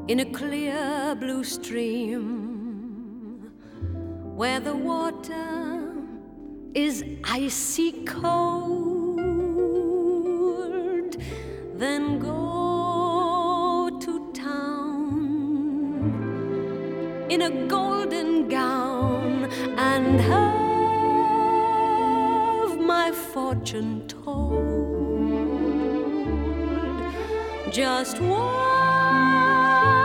in a clear blue stream where the water is icy cold, then go to town in a golden gown and have my fortune told. Just one